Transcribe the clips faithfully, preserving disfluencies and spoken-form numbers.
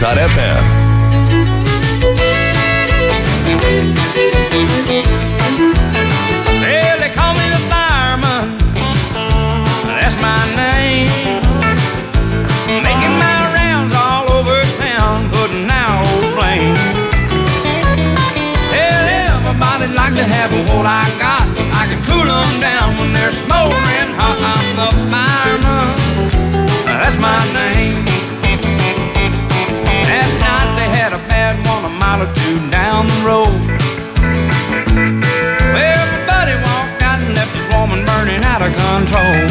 dot f m. Well, they call me the fireman, that's my name. Making my rounds all over town, putting out old flames. Well, everybody like to have what I got. I can cool them down when they're smoldering hot. I'm the fireman, that's my name. Last night they had a bad one a mile or two down the road. Well, my buddy walked out and left his woman burning out of control.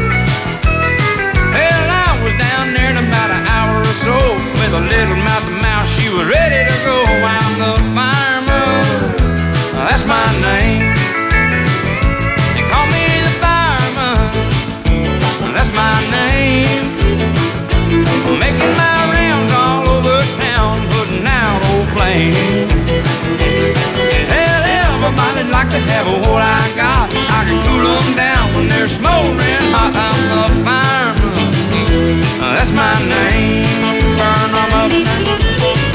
Well, I was down there in about an hour or so with a little mouth to mouth, she was ready to go. I'm the fireman, that's my name. They call me the fireman, that's my name. Making my rounds all over town, putting out old flames. Well, everybody'd like to have what I got. I can cool them down when they're smoldering hot. I'm the fireman, that's my name. Burn them up now.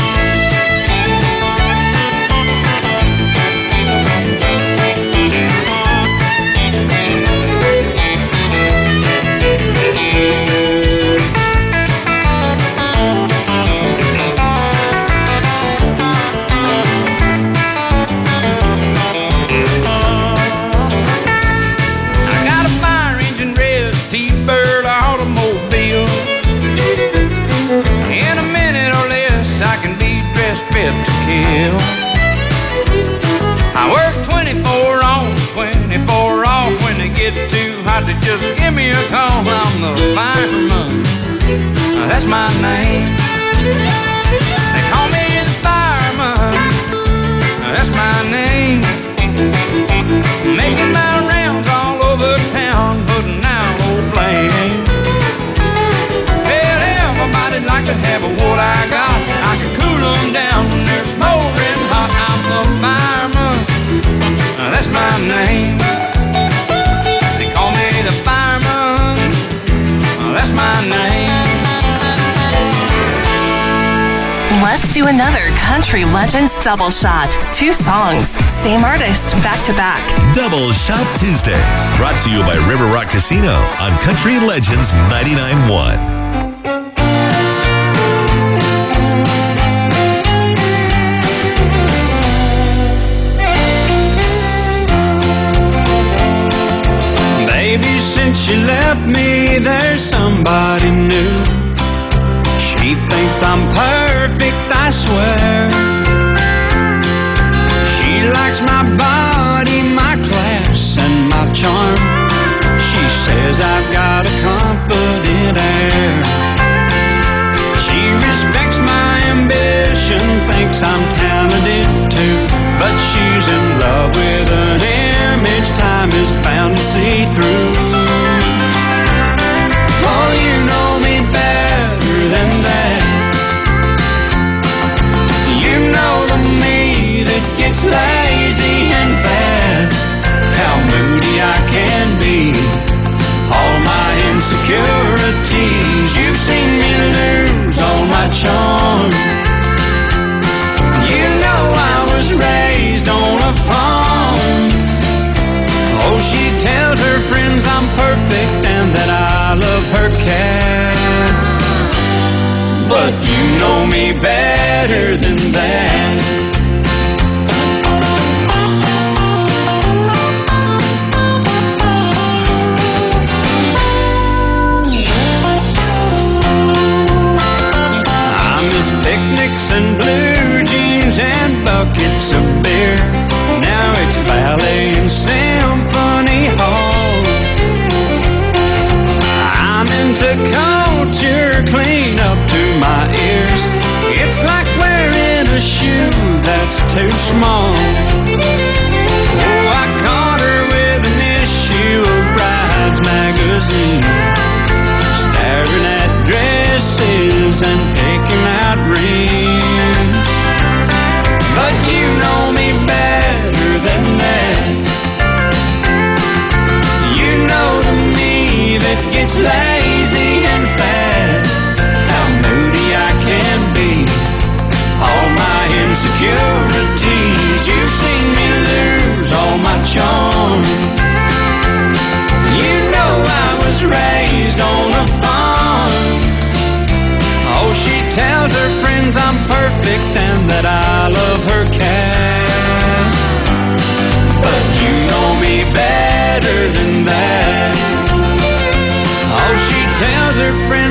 I work twenty-four on, twenty-four off. When they get too hot, they just give me a call. I'm the fireman, that's my name. They call me the fireman, that's my name. Making my rounds all over town, putting out old flames. Well, everybody'd like to have what I got. I can cool them down when they're smoldering hot. I'm the fireman, that's my name. They call me the fireman, that's my name. Let's do another Country Legends double shot. Two songs, same artist, back to back. Double Shot Tuesday, brought to you by River Rock Casino on Country Legends ninety-nine point one. Since she left me, there's somebody new. She thinks I'm perfect, I swear. She likes my body, my class, and my charm. She says I've got a confident air. She respects my ambition, thinks I'm talented too. But she's in love with an image time is bound to see through. Oh, you know me better than that. You know the me that gets lazy and bad. How moody I can be, all my insecurities. You've seen me lose all my charm. You know I was raised on a farm. Oh, she tells her friends I'm perfect and that I love her cat. But you know me better than that. I miss picnics and blue jeans and buckets of beer. Now it's ballet and symphony hall. I'm into culture clean up to my ears. It's like wearing a shoe that's too small. Oh, I caught her with an issue of Brides magazine, staring at dresses and picking out rings. But you know me better than that. You know the me that gets lazy and bad. How moody I can be,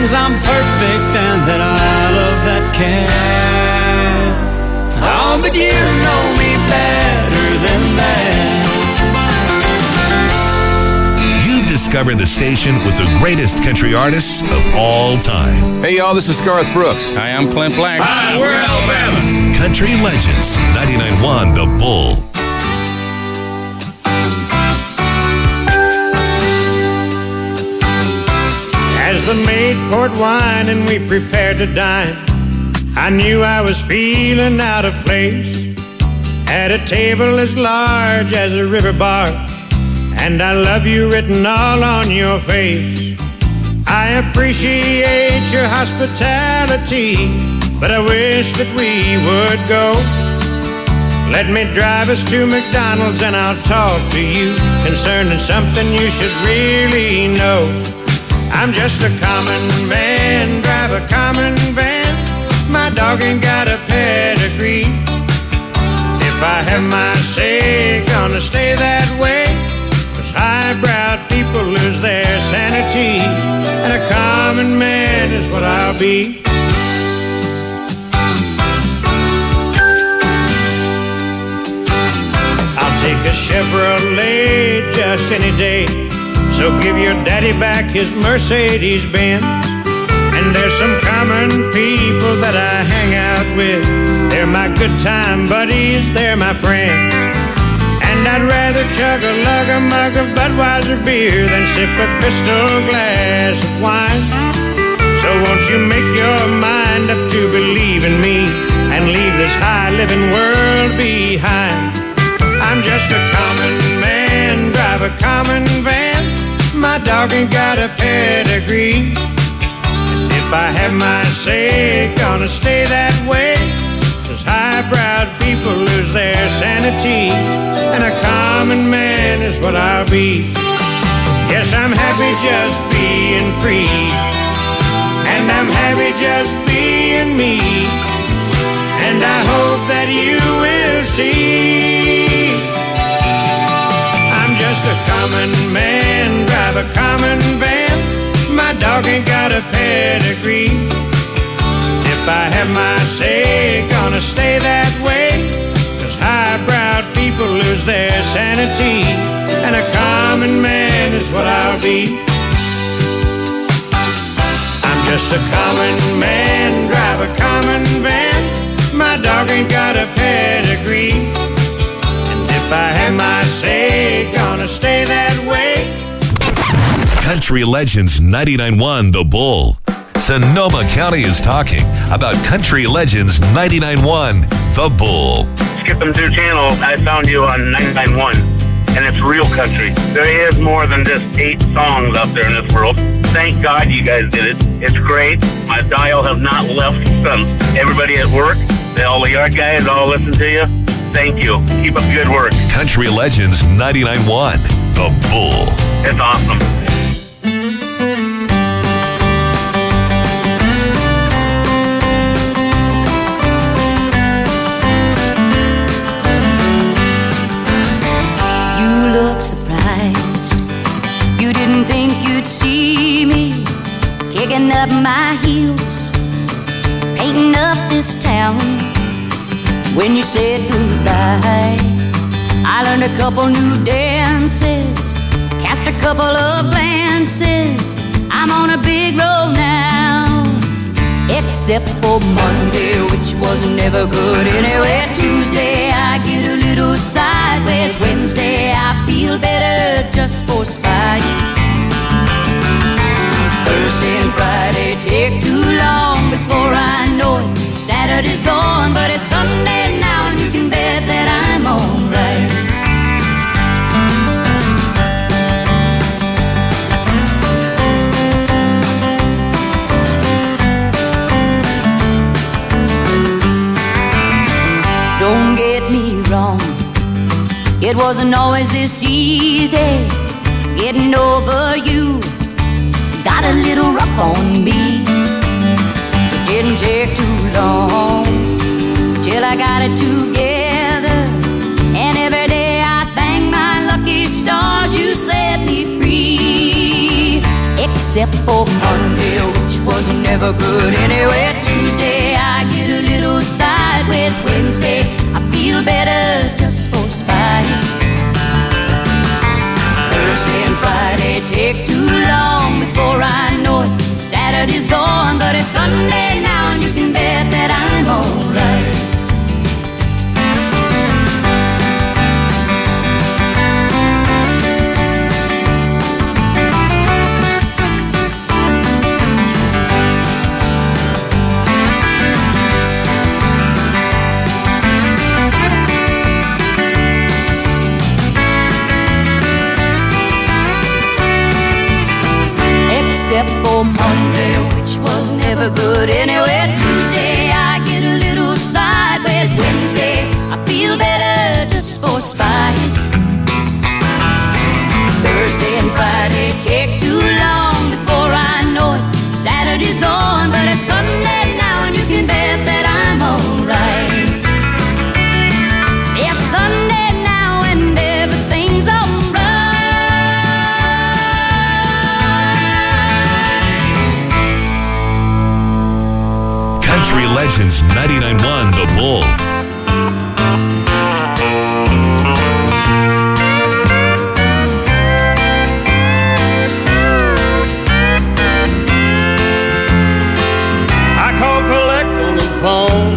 thinks I'm perfect and that I love that cat. Oh, but you know me better than that. You've discovered the station with the greatest country artists of all time. Hey, y'all, this is Garth Brooks. Hi, I'm Clint Black. Hi, we're Alabama. Country Legends, ninety-nine point one The Bull. As the maid poured wine and we prepared to dine, I knew I was feeling out of place at a table as large as a river barge, and I love you written all on your face. I appreciate your hospitality, but I wish that we would go. Let me drive us to McDonald's and I'll talk to you concerning something you should really know. I'm just a common man, drive a common van. My dog ain't got a pedigree. If I have my say, gonna stay that way. Cause highbrow people lose their sanity, and a common man is what I'll be. I'll take a Chevrolet just any day, so give your daddy back his Mercedes-Benz. And there's some common people that I hang out with. They're my good time buddies, they're my friends. And I'd rather chug a lug a mug of Budweiser beer than sip a crystal glass of wine. So won't you make your mind up to believe in me and leave this high-living world behind. I'm just a common man, drive a common van. My dog ain't got a pedigree. And if I have my say, gonna stay that way. Cause highbrow people lose their sanity, and a common man is what I'll be. Yes, I'm happy just being free, and I'm happy just being me. And I hope that you will see I'm just a common man, drive a common van. My dog ain't got a pedigree. If I have my say, gonna stay that way. Cause highbrow people lose their sanity, and a common man is what I'll be. I'm just a common man, drive a common van. My dog ain't got a pedigree. And if I have my say, gonna stay that way. Country Legends ninety-nine point one The Bull. Sonoma County is talking about Country Legends ninety-nine point one The Bull. Skip them through channel. I found you on ninety-nine point one, and it's real country. There is more than just eight songs out there in this world. Thank God you guys did it. It's great. My dial has not left since. Everybody at work, all the yard guys, all listen to you. Thank you. Keep up good work. Country Legends ninety-nine point one The Bull. It's awesome. You didn't think you'd see me kicking up my heels, painting up this town. When you said goodbye, I learned a couple new dances, cast a couple of glances. I'm on a big road now, except for Monday, which was never good anyway. Tuesday I get a little sideways. Wednesday I feel better just for spite. Thursday and Friday take too long before I know it. Saturday's gone, but it's Sunday now, and you can bet that I'm alright. Don't get me wrong, it wasn't always this easy getting over you. Got a little rough on me. It didn't take too long till I got it together, and every day I thank my lucky stars you set me free. Except for Monday, which was never good anyway. Tuesday, I get a little sideways. Wednesday, I feel better just for spite. Thursday and Friday take too long before I know it. Saturday's gone, but it's Sunday now, and you can bet that I'm alright. Except for Monday, which was never good anyway. Tuesday, I get a little sideways. Wednesday, I feel better just for spite. Thursday and Friday take too long before I know it. Saturday's gone, but it's Sunday now, and you can bet that I'm alright. It's Sunday now, and everything's alright. Country Legends ninety-nine point one The Bull. I call collect on the phone.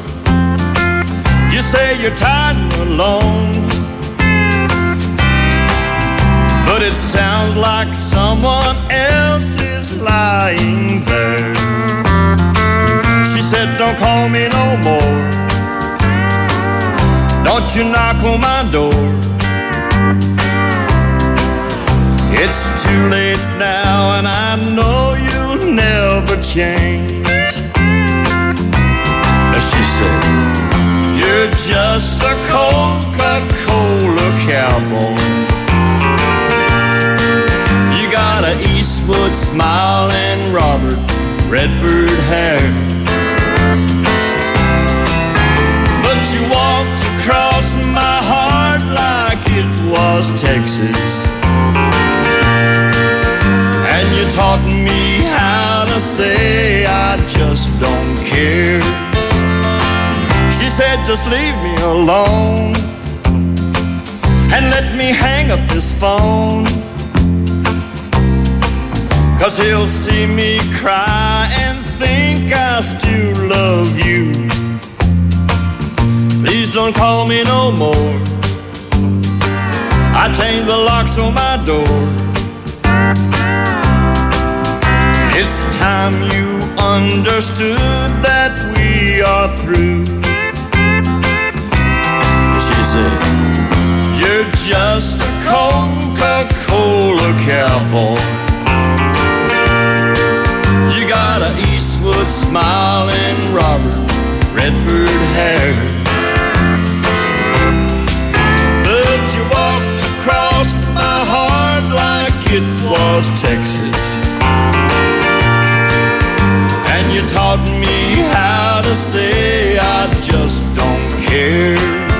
You say you're tired and alone, but it sounds like someone else is lying there. She said, don't call me no more. Don't you knock on my door. It's too late now, and I know you'll never change. She said, you're just a Coca-Cola cowboy. You got an Eastwood smile and Robert Redford hair, but you walked across my heart like it was Texas, and you taught me how to say I just don't care. She said, just leave me alone and let me hang up this phone, 'cause he'll see me cry and think I still love you. Please don't call me no more. I changed the locks on my door. It's time you understood that we are through. She said, you're just a Coca-Cola cowboy. You got an Eastwood smile and Robert Redford hair, but you walked across my heart like it was Texas, and you taught me how to say I just don't care.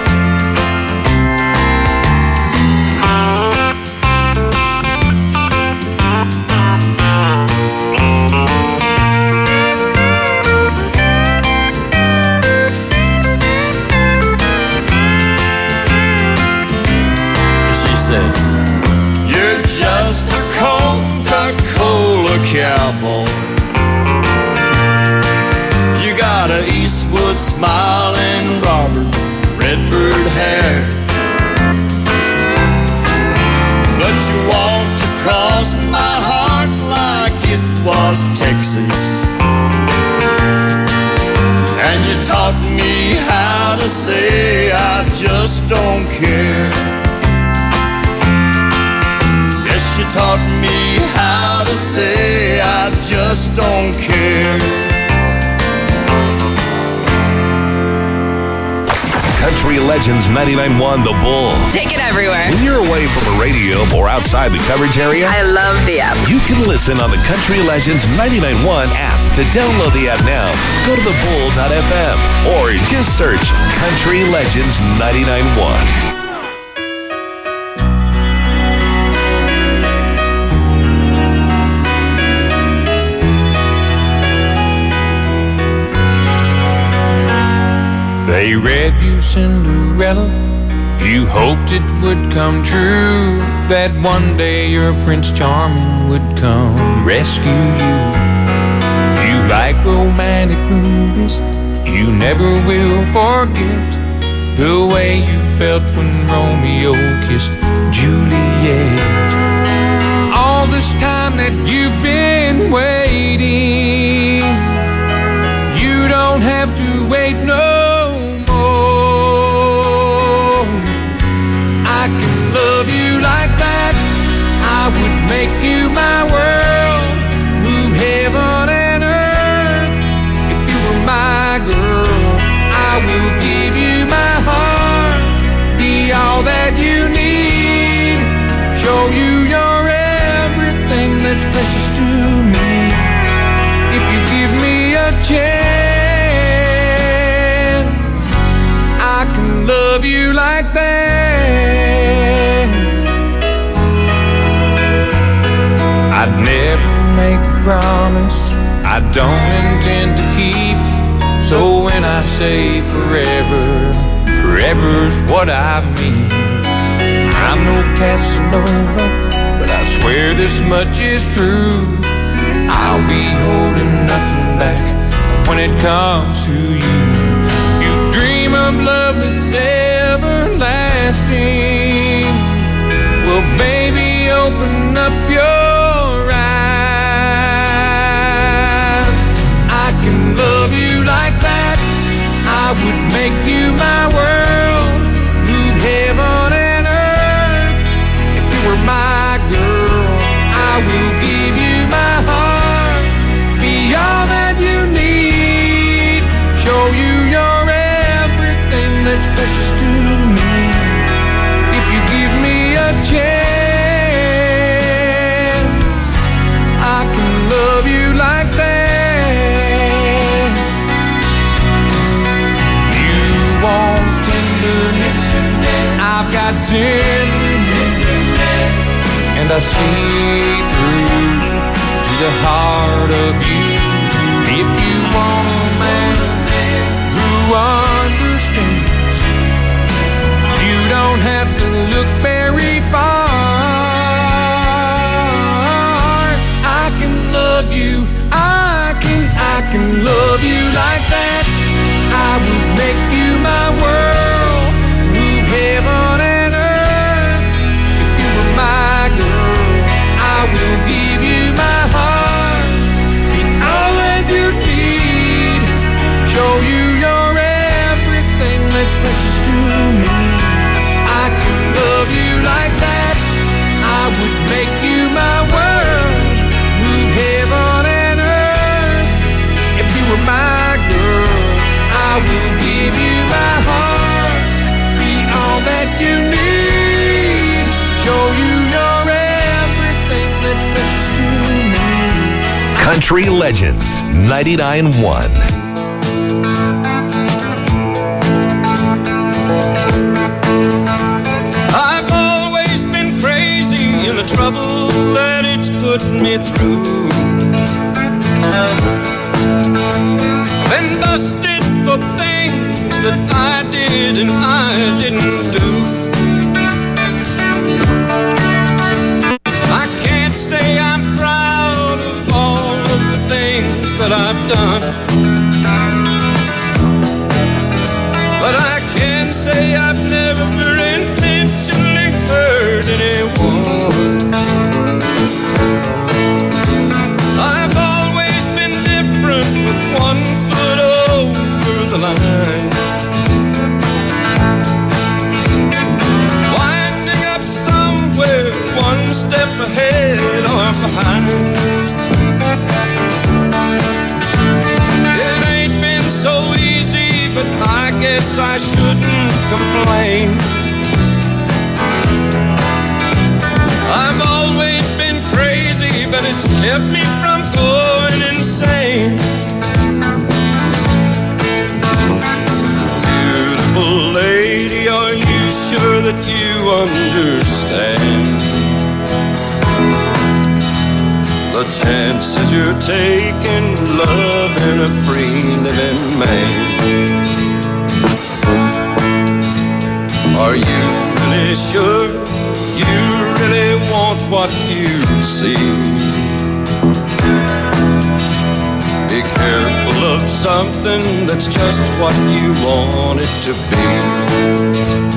You're just a Coca-Cola cowboy. You got an Eastwood smile and Robert Redford hair, but you walked across my heart like it was Texas, and you taught me how to say I just don't care. You taught me how to say I just don't care. Country Legends ninety-nine point one The Bull. Take it everywhere. When you're away from a radio or outside the coverage area, I love the app. you can listen on the Country Legends ninety-nine point one app. To download the app now, go to the bull dot f m or just search Country Legends ninety-nine point one. They read you Cinderella, you hoped it would come true, that one day your Prince Charming would come rescue you. You like romantic movies, you never will forget the way you felt when Romeo kissed Juliet. All this time that you've been waiting, you don't have to wait no more. I can love you like that, I would make you my world, move heaven and earth. If you were my girl, I will give you my heart, be all that you need, show you your everything that's precious to me. If you give me a chance, I can love you like that. I'd never make a promise I don't intend to keep, so when I say forever, forever's what I mean. I'm no Casanova, but I swear this much is true, I'll be holding nothing back when it comes to you. You dream of love that's everlasting, well baby open up your eyes. I can love you like that, I would make you my world, move heaven and earth. If you were my girl, I will give you my heart, be all that you need, show you your everything that's precious to me. If you give me a chance, I can love you like that. I've got tenderness, and I see through to the heart of you. If you want a man who understands, you don't have to look very far. I can love you, I can, I can love you like that. I will make you my world, move heaven and earth. If you were my girl, I will give you my heart, be all that you need, show you your everything that's precious to me. I can love you like that, I would make you my world, move heaven and earth. If you were my girl, I will give you my heart, be all that you need, show you your everything that's precious to me. Country Legends ninety-nine point one. I've always been crazy in the trouble that it's put me through. Been busted for things that I did and I didn't do. I can't say I'm proud of all of the things that I've done, but I can say I've never intentionally hurt anyone. I've always been different with one foot over the line, winding up somewhere one step ahead or behind. It ain't been so easy, but I guess I shouldn't complain. I've always been crazy, but it's kept me from going insane. Beautiful lady, are you sure that you understand the chances you're taking, loving a free living man? what you see. Be careful of something that's just what you want it to be.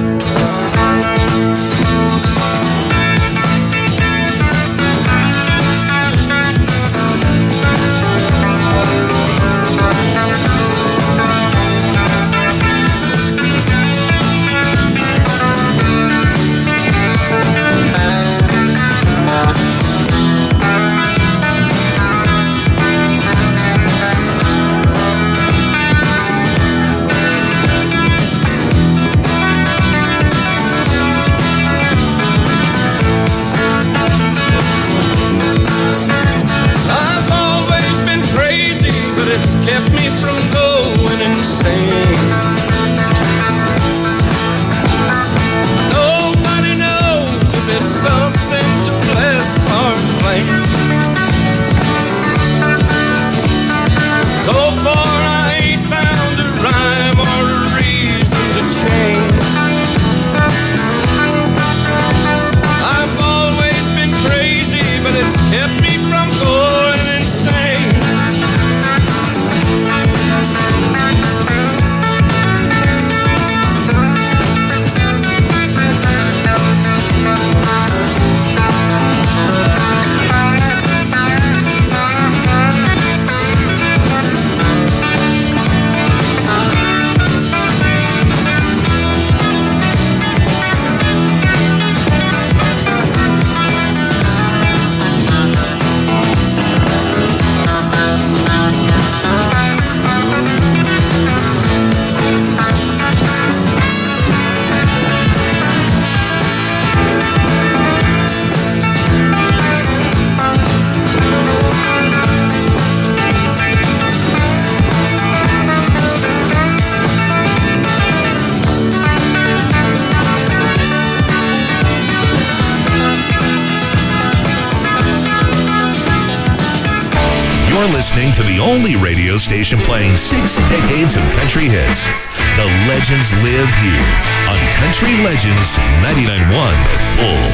Listening to the only radio station playing six decades of country hits. The legends live here on Country Legends ninety-nine point one The Bull.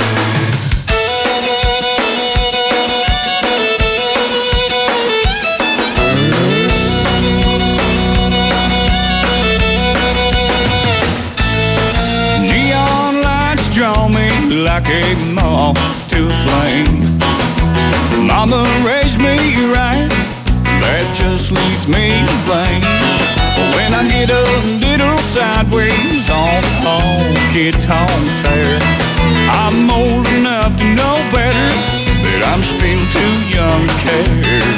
Neon lights draw me like a moth to a flame. Mama raised me right, that just leaves me to blame. When I get a little sideways on the honky-tonk tear, I'm old enough to know better, but I'm still too young to care.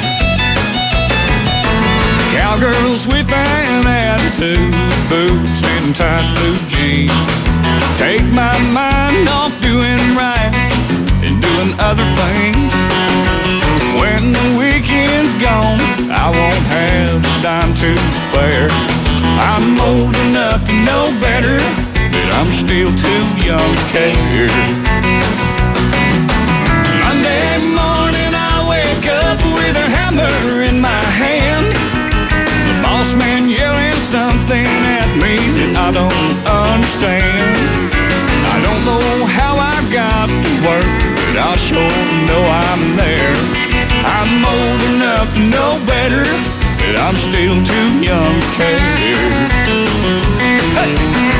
Cowgirls with an attitude, boots and tight blue jeans, take my mind off doing right and doing other things. When the weekend's gone, I won't have a dime to spare. I'm old enough to know better, but I'm still too young to care. Monday morning I wake up with a hammer in my hand, the boss man yelling something at me that I don't understand. I don't know how I got to work, but I sure know I'm there. I'm old enough to know better, but I'm still too young to care. Hey!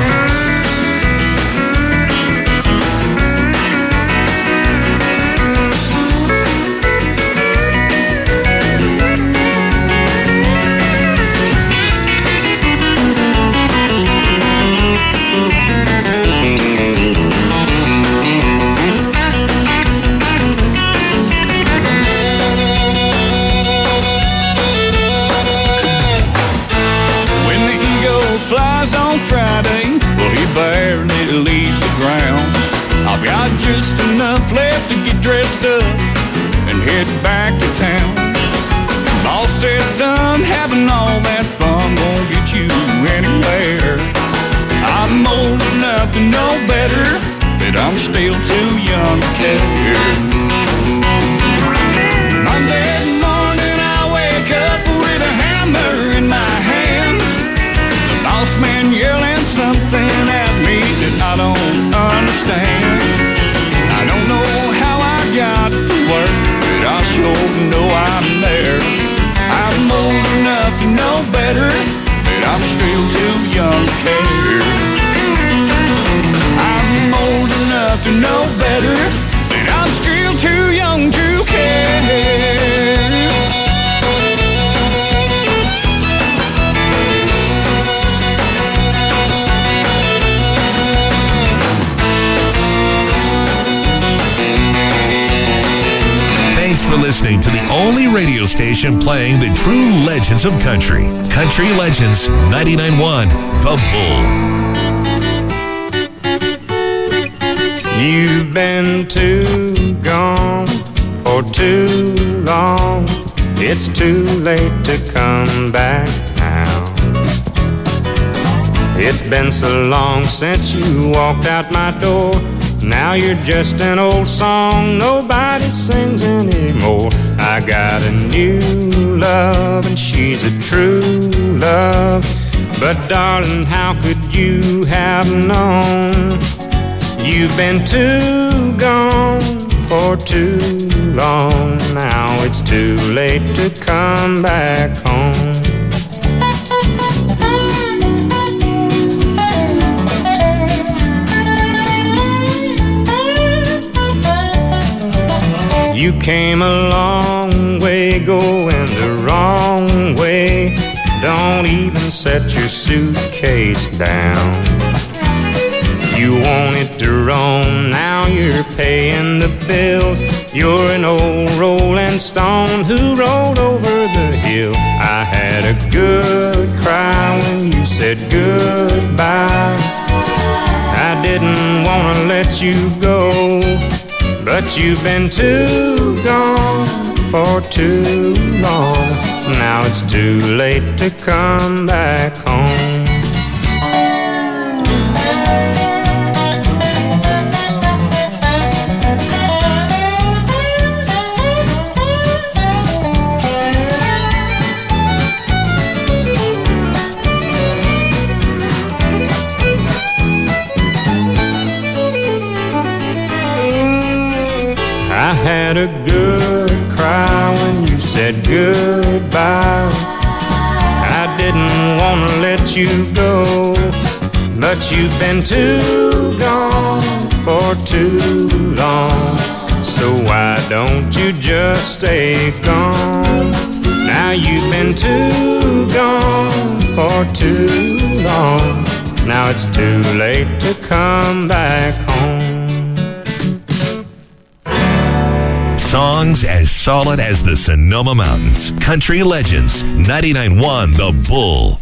Barely leaves the ground. I've got just enough left to get dressed up and head back to town. Boss says, son, having all that fun won't get you anywhere. I'm old enough to know better, but I'm still too young to care. Monday morning I wake up with a hammer in my hand, the boss man yelling something at me that I don't understand. I don't know how too young to care. I'm old enough to know better, and I'm still too young to care. Thanks for listening to the only radio station playing the true legends of country. Country Legends ninety-nine point one, The Bull. You've been too gone for too long. It's too late to come back now. It's been so long since you walked out my door. Now you're just an old song nobody sings anymore. I got a new love and she's a true love. But darling, how could you have known? You've been too gone for too long. Now it's too late to come back home. You came a long way going the wrong way. Don't even set your suitcase down. You wanted to roam, now you're paying the bills. You're an old rolling stone who rolled over the hill. I had a good cry when you said goodbye. I didn't want to let you go, but you've been too gone for too long. Now it's too late to come back home. I had a good cry when you said goodbye. I didn't want to let you go, but you've been too gone for too long. So why don't you just stay gone? Now you've been too gone for too long. Now it's too late to come back home. Songs as solid as the Sonoma Mountains. Country Legends ninety-nine point one, The Bull.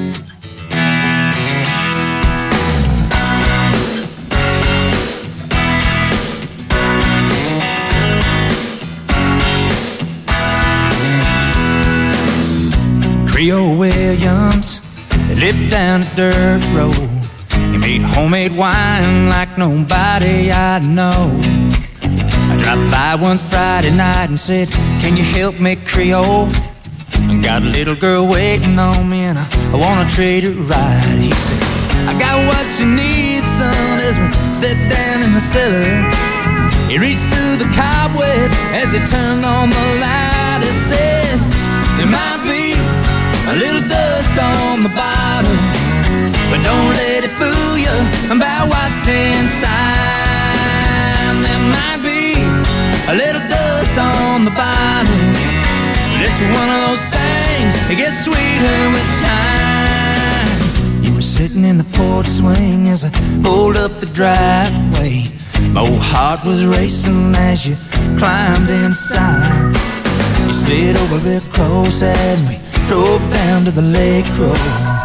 Creole Williams, they lived down a dirt road. He made homemade wine like nobody I know. I dropped by one Friday night and said, can you help me, Creole? I got a little girl waiting on me and I, I wanna treat her right. He said, I got what you need, son, as we sat down in the cellar. He reached through the cobweb as he turned on the light. He said, there might be a little dust on the bottom, but don't let it fool you about what's inside. There might be a little dust on the bottom, but it's one of those things that gets sweeter with time. You were sitting in the porch swing as I pulled up the driveway. My old heart was racing as you climbed inside. You slid over real close as we drove down to the lake road.